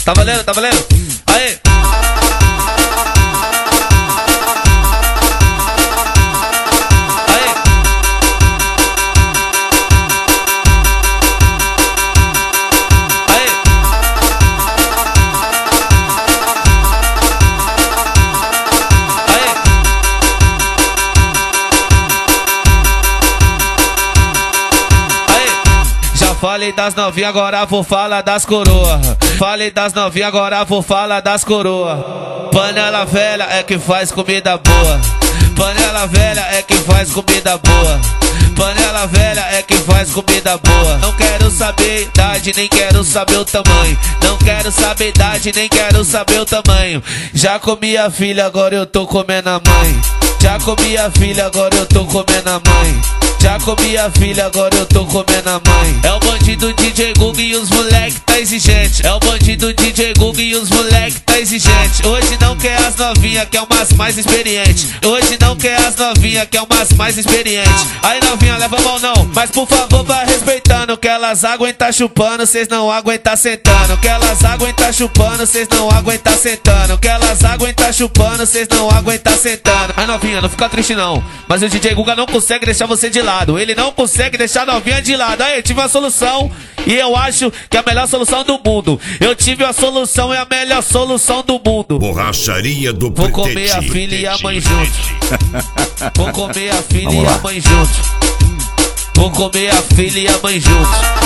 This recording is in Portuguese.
Tá valendo, tá valendo? Aê! Falei das novinhas, agora vou falar das coroa. Falei das novinhas, agora vou falar das coroa. Panela velha é que faz comida boa. Panela velha é que faz comida boa. Panela velha é que faz comida boa. Não quero saber idade, nem quero saber o tamanho. Não quero saber idade, nem quero saber o tamanho. Já comi a filha, agora eu tô comendo a mãe. Já comi a filha, agora eu tô comendo a mãe. Já comi a filha, agora eu tô comendo a mãe. É o bandido DJ Gug e os moleque tá exigente. É o bandido DJ Gug e os moleque tá exigente. Hoje não quer as novinha, quer umas mais experiente. Hoje não quer as novinha, quer umas mais experiente. Aí novinha, leva a mão não, mas por favor vai respeitando. Que elas aguentam chupando, cês não aguentam sentando. Que elas aguentam chupando, cês não aguentam sentando. Que elas aguentam chupando, cês não aguentam sentando. Aí novinha, não fica triste não, mas o DJ Guga não consegue deixar você de lado. Ele não consegue deixar a novinha de lado. Aí, eu tive uma solução e eu acho que é a melhor solução do mundo. Eu tive a solução, é a melhor solução do mundo. Borracharia do Vou comer a filha e a mãe junto. Vou comer a filha e a mãe junto. Vou comer a filha e a mãe junto.